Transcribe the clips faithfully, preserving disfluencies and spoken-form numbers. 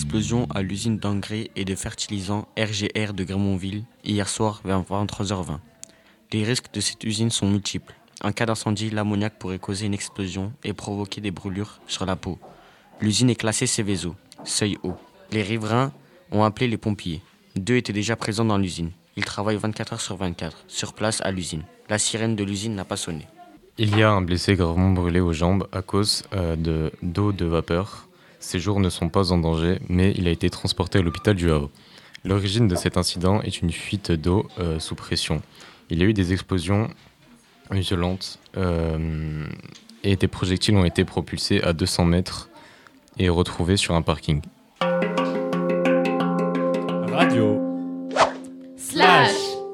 explosion à l'usine d'engrais et de fertilisants R G R de Grémonville hier soir vers vingt-trois heures vingt. Les risques de cette usine sont multiples. En cas d'incendie, l'ammoniac pourrait causer une explosion et provoquer des brûlures sur la peau. L'usine est classée Seveso, seuil haut. Les riverains ont appelé les pompiers. Deux étaient déjà présents dans l'usine. Ils travaillent vingt-quatre heures sur vingt-quatre, sur place à l'usine. La sirène de l'usine n'a pas sonné. Il y a un blessé gravement brûlé aux jambes à cause euh, de, d'eau de vapeur. Ses jours ne sont pas en danger, mais il a été transporté à l'hôpital du Havre. L'origine de cet incident est une fuite d'eau euh, sous pression. Il y a eu des explosions violentes euh, et des projectiles ont été propulsés à deux cents mètres et retrouvés sur un parking. Radio Slash.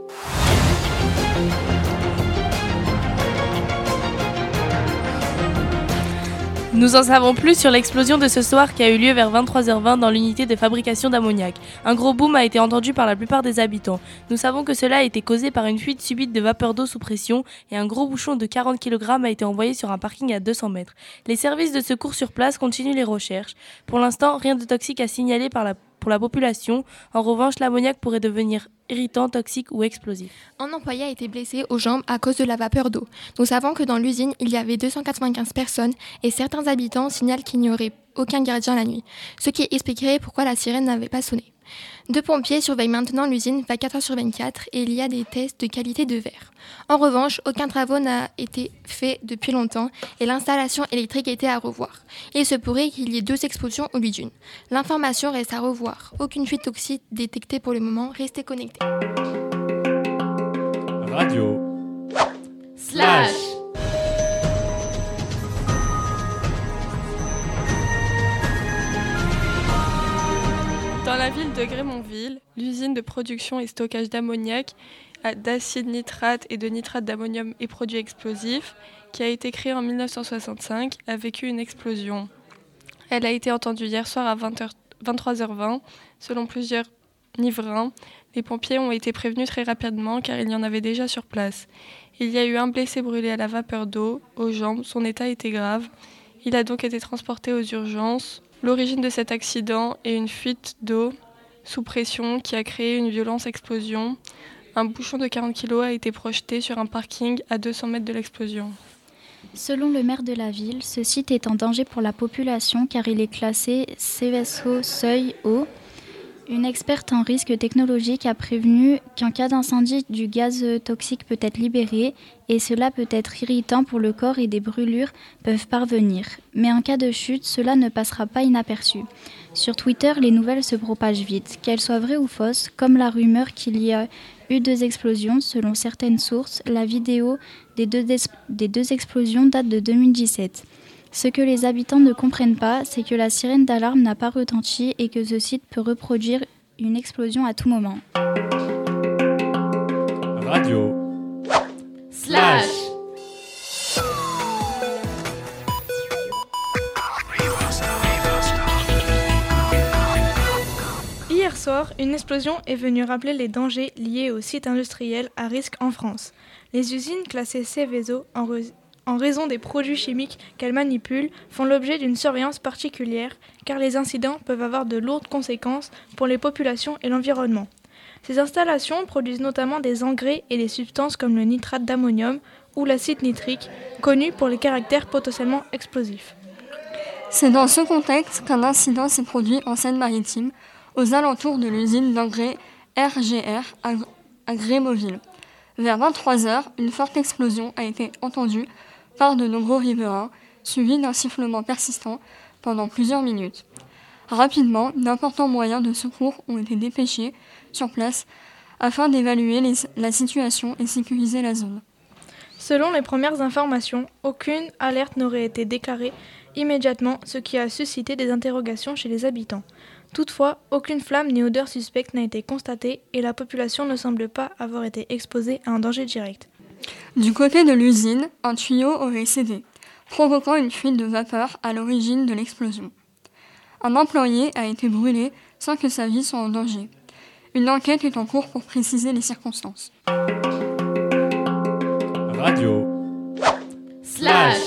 Nous en savons plus sur l'explosion de ce soir qui a eu lieu vers vingt-trois heures vingt dans l'unité de fabrication d'ammoniac. Un gros boom a été entendu par la plupart des habitants. Nous savons que cela a été causé par une fuite subite de vapeur d'eau sous pression et un gros bouchon de quarante kilogrammes a été envoyé sur un parking à deux cents mètres. Les services de secours sur place continuent les recherches. Pour l'instant, rien de toxique à signaler par la, pour la population. En revanche, l'ammoniac pourrait devenir irritant, toxique ou explosif. Un employé a été blessé aux jambes à cause de la vapeur d'eau. Nous savons que dans l'usine, il y avait deux cent quatre-vingt-quinze personnes et certains habitants signalent qu'il n'y aurait aucun gardien la nuit, ce qui expliquerait pourquoi la sirène n'avait pas sonné. Deux pompiers surveillent maintenant l'usine vingt-quatre heures sur vingt-quatre et il y a des tests de qualité de verre. En revanche, aucun travaux n'a été fait depuis longtemps et l'installation électrique était à revoir. Il se pourrait qu'il y ait deux explosions au lieu d'une. L'information reste à revoir. Aucune fuite toxique détectée pour le moment. Restez connectés. Radio Slash. Dans la ville de Grémonville, l'usine de production et stockage d'ammoniac, d'acide nitrate et de nitrate d'ammonium et produits explosifs, qui a été créée en dix-neuf cent soixante-cinq, a vécu une explosion. Elle a été entendue hier soir à vingt-trois heures vingt. Selon plusieurs riverains, les pompiers ont été prévenus très rapidement car il y en avait déjà sur place. Il y a eu un blessé brûlé à la vapeur d'eau, aux jambes, son état était grave. Il a donc été transporté aux urgences. L'origine de cet accident est une fuite d'eau sous pression qui a créé une violente explosion. Un bouchon de quarante kilos a été projeté sur un parking à deux cents mètres de l'explosion. Selon le maire de la ville, ce site est en danger pour la population car il est classé Seveso seuil haut. Une experte en risque technologique a prévenu qu'en cas d'incendie, du gaz toxique peut être libéré et cela peut être irritant pour le corps et des brûlures peuvent parvenir. Mais en cas de chute, cela ne passera pas inaperçu. Sur Twitter, les nouvelles se propagent vite, qu'elles soient vraies ou fausses, comme la rumeur qu'il y a eu deux explosions. Selon certaines sources, la vidéo des deux, des, des deux explosions date de deux mille dix-sept. Ce que les habitants ne comprennent pas, c'est que la sirène d'alarme n'a pas retenti et que ce site peut reproduire une explosion à tout moment. Radio Slash. Hier soir, une explosion est venue rappeler les dangers liés aux sites industriels à risque en France. Les usines classées Seveso en re- en raison des produits chimiques qu'elles manipulent, font l'objet d'une surveillance particulière car les incidents peuvent avoir de lourdes conséquences pour les populations et l'environnement. Ces installations produisent notamment des engrais et des substances comme le nitrate d'ammonium ou l'acide nitrique, connus pour les caractères potentiellement explosifs. C'est dans ce contexte qu'un incident s'est produit en Seine-Maritime, aux alentours de l'usine d'engrais R G R à, à Grémonville. Vers vingt-trois heures, une forte explosion a été entendue par de nombreux riverains, suivi d'un sifflement persistant pendant plusieurs minutes. Rapidement, d'importants moyens de secours ont été dépêchés sur place afin d'évaluer les, la situation et sécuriser la zone. Selon les premières informations, aucune alerte n'aurait été déclarée immédiatement, ce qui a suscité des interrogations chez les habitants. Toutefois, aucune flamme ni odeur suspecte n'a été constatée et la population ne semble pas avoir été exposée à un danger direct. Du côté de l'usine, un tuyau aurait cédé, provoquant une fuite de vapeur à l'origine de l'explosion. Un employé a été brûlé sans que sa vie soit en danger. Une enquête est en cours pour préciser les circonstances. Radio Slash.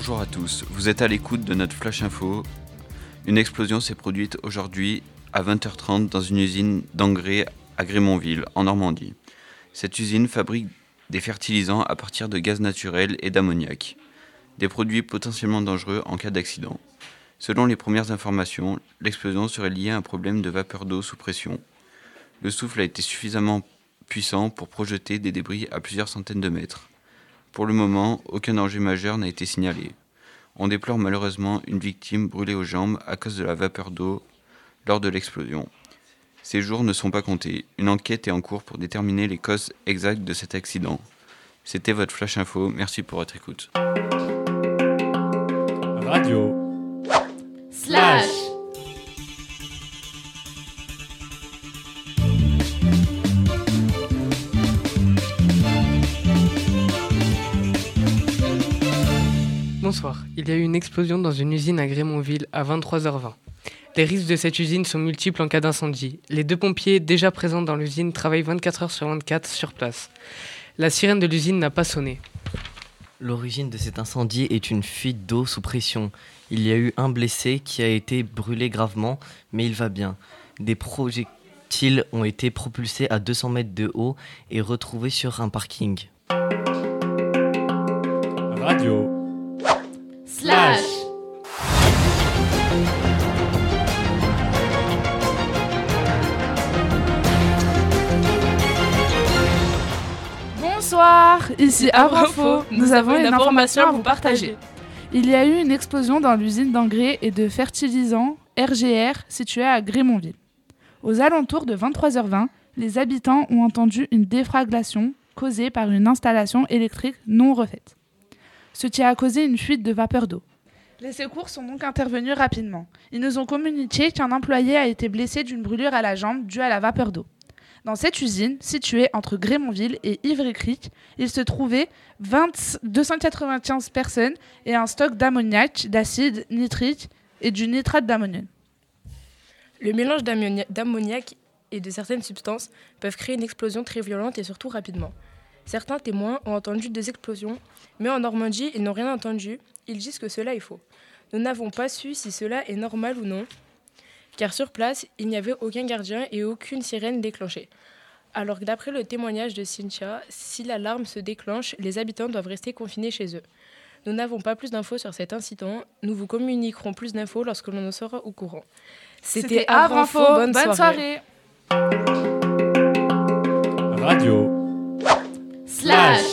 Bonjour à tous, vous êtes à l'écoute de notre Flash Info. Une explosion s'est produite aujourd'hui à vingt heures trente dans une usine d'engrais à Grémonville, en Normandie. Cette usine fabrique des fertilisants à partir de gaz naturel et d'ammoniac, des produits potentiellement dangereux en cas d'accident. Selon les premières informations, l'explosion serait liée à un problème de vapeur d'eau sous pression. Le souffle a été suffisamment puissant pour projeter des débris à plusieurs centaines de mètres. Pour le moment, aucun danger majeur n'a été signalé. On déplore malheureusement une victime brûlée aux jambes à cause de la vapeur d'eau lors de l'explosion. Ces jours ne sont pas comptés. Une enquête est en cours pour déterminer les causes exactes de cet accident. C'était votre Flash Info. Merci pour votre écoute. Radio. Slash. Bonsoir. Il y a eu une explosion dans une usine à Grémonville à vingt-trois heures vingt. Les risques de cette usine sont multiples en cas d'incendie. Les deux pompiers déjà présents dans l'usine travaillent vingt-quatre heures sur vingt-quatre sur place. La sirène de l'usine n'a pas sonné. L'origine de cet incendie est une fuite d'eau sous pression. Il y a eu un blessé qui a été brûlé gravement, mais il va bien. Des projectiles ont été propulsés à deux cents mètres de haut et retrouvés sur un parking. Radio. Slash. Bonsoir, ici Abrafo. Nous avons une information à vous partager. Il y a eu une explosion dans l'usine d'engrais et de fertilisants R G R située à Grémonville. Aux alentours de vingt-trois heures vingt, les habitants ont entendu une déflagration causée par une installation électrique non refaite, ce qui a causé une fuite de vapeur d'eau. Les secours sont donc intervenus rapidement. Ils nous ont communiqué qu'un employé a été blessé d'une brûlure à la jambe due à la vapeur d'eau. Dans cette usine, située entre Grémonville et Ivry-Cric, il se trouvait vingt, deux cent quatre-vingt-quinze personnes et un stock d'ammoniac, d'acide nitrique et du nitrate d'ammonium. Le mélange d'ammonia- d'ammoniac et de certaines substances peuvent créer une explosion très violente et surtout rapidement. Certains témoins ont entendu des explosions, mais en Normandie, ils n'ont rien entendu. Ils disent que cela est faux. Nous n'avons pas su si cela est normal ou non, car sur place, il n'y avait aucun gardien et aucune sirène déclenchée. Alors que d'après le témoignage de Cynthia, si l'alarme se déclenche, les habitants doivent rester confinés chez eux. Nous n'avons pas plus d'infos sur cet incident. Nous vous communiquerons plus d'infos lorsque l'on en sera au courant. C'était Avrinfo. Bonne, bonne soirée. soirée. Radio. Slash.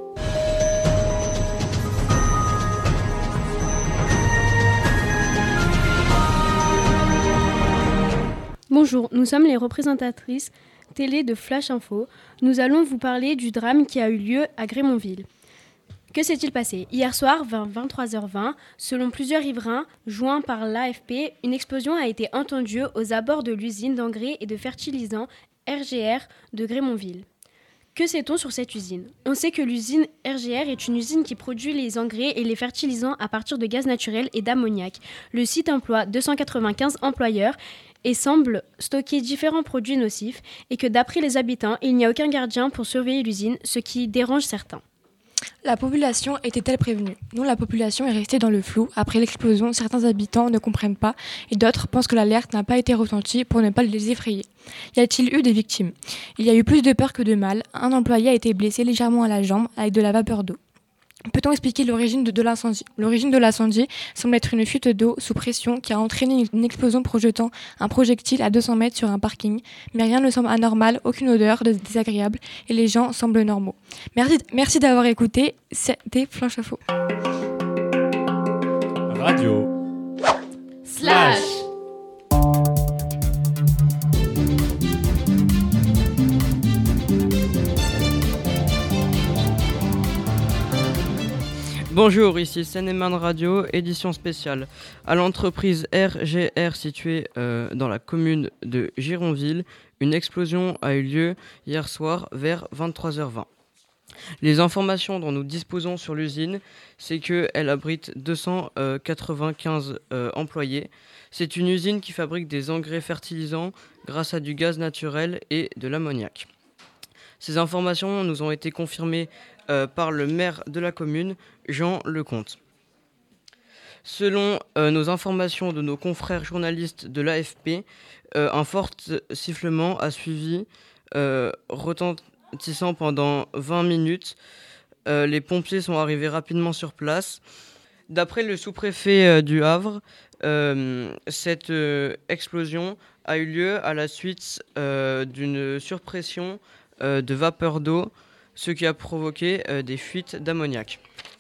Bonjour, nous sommes les représentatrices télé de Flash Info. Nous allons vous parler du drame qui a eu lieu à Grémonville. Que s'est-il passé ? Hier soir, vers vingt-trois heures vingt, selon plusieurs riverains joints par l'A F P, une explosion a été entendue aux abords de l'usine d'engrais et de fertilisants R G R de Grémonville. Que sait-on sur cette usine ? On sait que l'usine R G R est une usine qui produit les engrais et les fertilisants à partir de gaz naturel et d'ammoniac. Le site emploie deux cent quatre-vingt-quinze employeurs et semble stocker différents produits nocifs et que d'après les habitants, il n'y a aucun gardien pour surveiller l'usine, ce qui dérange certains. La population était-elle prévenue ? Non, la population est restée dans le flou. Après l'explosion, certains habitants ne comprennent pas et d'autres pensent que l'alerte n'a pas été retentie pour ne pas les effrayer. Y a-t-il eu des victimes ? Il y a eu plus de peur que de mal. Un employé a été blessé légèrement à la jambe avec de la vapeur d'eau. Peut-on expliquer l'origine de, de l'incendie ? L'origine de l'incendie semble être une fuite d'eau sous pression qui a entraîné une explosion projetant un projectile à deux cents mètres sur un parking. Mais rien ne semble anormal, aucune odeur désagréable et les gens semblent normaux. Merci, merci d'avoir écouté, c'était Flash Info. Radio. Slash. Bonjour, ici Seine-et-Marne Radio, édition spéciale. À l'entreprise R G R située euh, dans la commune de Gironville, une explosion a eu lieu hier soir vers vingt-trois heures vingt. Les informations dont nous disposons sur l'usine, c'est qu'elle abrite deux cent quatre-vingt-quinze euh, employés. C'est une usine qui fabrique des engrais fertilisants grâce à du gaz naturel et de l'ammoniac. Ces informations nous ont été confirmées euh, par le maire de la commune, Jean Lecomte. Selon euh, nos informations de nos confrères journalistes de l'A F P, euh, un fort sifflement a suivi, euh, retentissant pendant vingt minutes. Euh, les pompiers sont arrivés rapidement sur place. D'après le sous-préfet euh, du Havre, euh, cette euh, explosion a eu lieu à la suite euh, d'une surpression euh, de vapeur d'eau, ce qui a provoqué euh, des fuites d'ammoniac.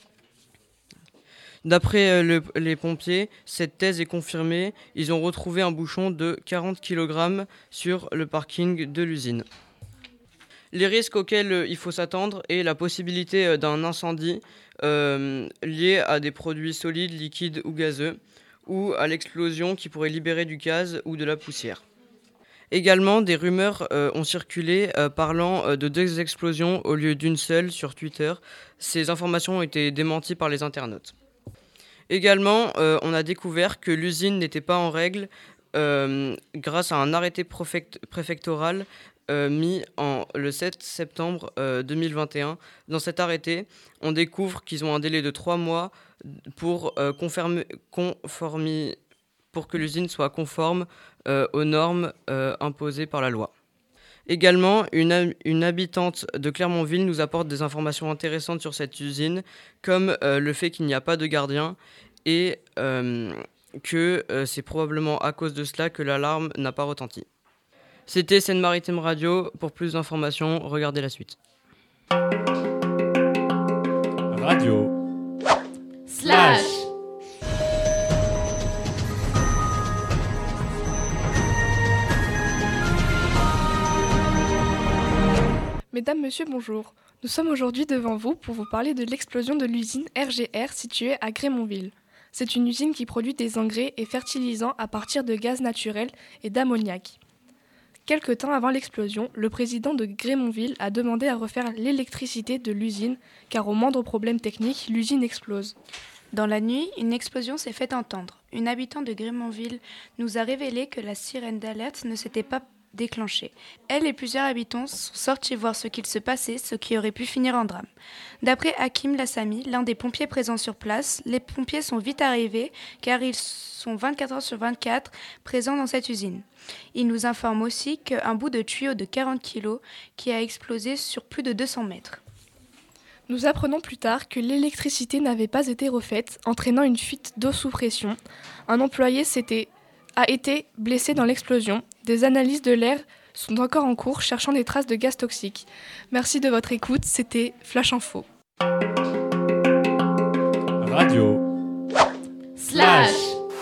D'après euh, le, les pompiers, cette thèse est confirmée. Ils ont retrouvé un bouchon de quarante kilogrammes sur le parking de l'usine. Les risques auxquels euh, il faut s'attendre est la possibilité euh, d'un incendie euh, lié à des produits solides, liquides ou gazeux, ou à l'explosion qui pourrait libérer du gaz ou de la poussière. Également, des rumeurs euh, ont circulé euh, parlant euh, de deux explosions au lieu d'une seule sur Twitter. Ces informations ont été démenties par les internautes. Également, euh, on a découvert que l'usine n'était pas en règle euh, grâce à un arrêté préfect- préfectoral euh, mis en, le sept septembre euh, deux mille vingt et un. Dans cet arrêté, on découvre qu'ils ont un délai de trois mois pour, euh, conformer, conformi, pour que l'usine soit conforme euh, aux normes euh, imposées par la loi. Également, une, une habitante de Clermont-Ville nous apporte des informations intéressantes sur cette usine, comme euh, le fait qu'il n'y a pas de gardien et euh, que euh, c'est probablement à cause de cela que l'alarme n'a pas retenti. C'était Seine-Maritime Radio. Pour plus d'informations, regardez la suite. Radio. Slash. Mesdames, Messieurs, bonjour. Nous sommes aujourd'hui devant vous pour vous parler de l'explosion de l'usine R G R située à Grémonville. C'est une usine qui produit des engrais et fertilisants à partir de gaz naturel et d'ammoniac. Quelque temps avant l'explosion, le président de Grémonville a demandé à refaire l'électricité de l'usine car au moindre problème technique, l'usine explose. Dans la nuit, une explosion s'est fait entendre. Une habitante de Grémonville nous a révélé que la sirène d'alerte ne s'était pas déclenchée. Elle et plusieurs habitants sont sortis voir ce qu'il se passait, ce qui aurait pu finir en drame. D'après Hakim Lassami, l'un des pompiers présents sur place, les pompiers sont vite arrivés car ils sont vingt-quatre heures sur vingt-quatre présents dans cette usine. Il nous informe aussi qu'un bout de tuyau de quarante kilos qui a explosé sur plus de deux cents mètres. Nous apprenons plus tard que l'électricité n'avait pas été refaite, entraînant une fuite d'eau sous pression. Un employé s'était, a été blessé dans l'explosion. Des analyses de l'air sont encore en cours, cherchant des traces de gaz toxiques. Merci de votre écoute, c'était Flash Info. Radio. Slash.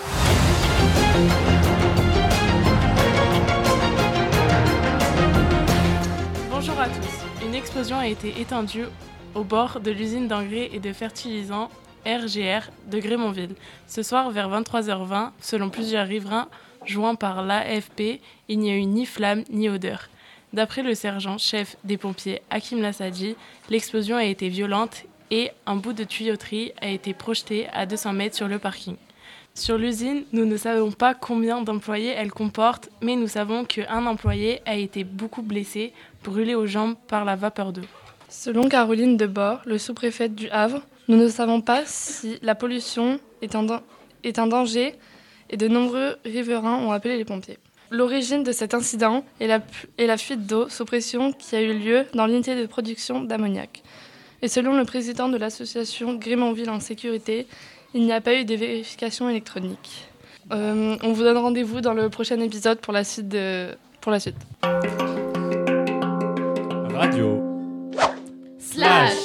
Bonjour à tous. Une explosion a été étendue au bord de l'usine d'engrais et de fertilisants R G R de Grémonville. Ce soir, vers vingt-trois heures vingt, selon plusieurs riverains joints par l'A F P, il n'y a eu ni flamme ni odeur. D'après le sergent-chef des pompiers Hakim Lassadi, l'explosion a été violente et un bout de tuyauterie a été projeté à deux cents mètres sur le parking. Sur l'usine, nous ne savons pas combien d'employés elle comporte, mais nous savons qu'un employé a été beaucoup blessé, brûlé aux jambes par la vapeur d'eau. Selon Caroline Debord, le sous-préfète du Havre, nous ne savons pas si la pollution est un, da- est un danger et de nombreux riverains ont appelé les pompiers. L'origine de cet incident est la, pu- est la fuite d'eau sous pression qui a eu lieu dans l'unité de production d'ammoniac. Et selon le président de l'association Grémonville en sécurité, il n'y a pas eu de vérification électronique. Euh, on vous donne rendez-vous dans le prochain épisode pour la suite. De... Pour la suite. Radio. Slash.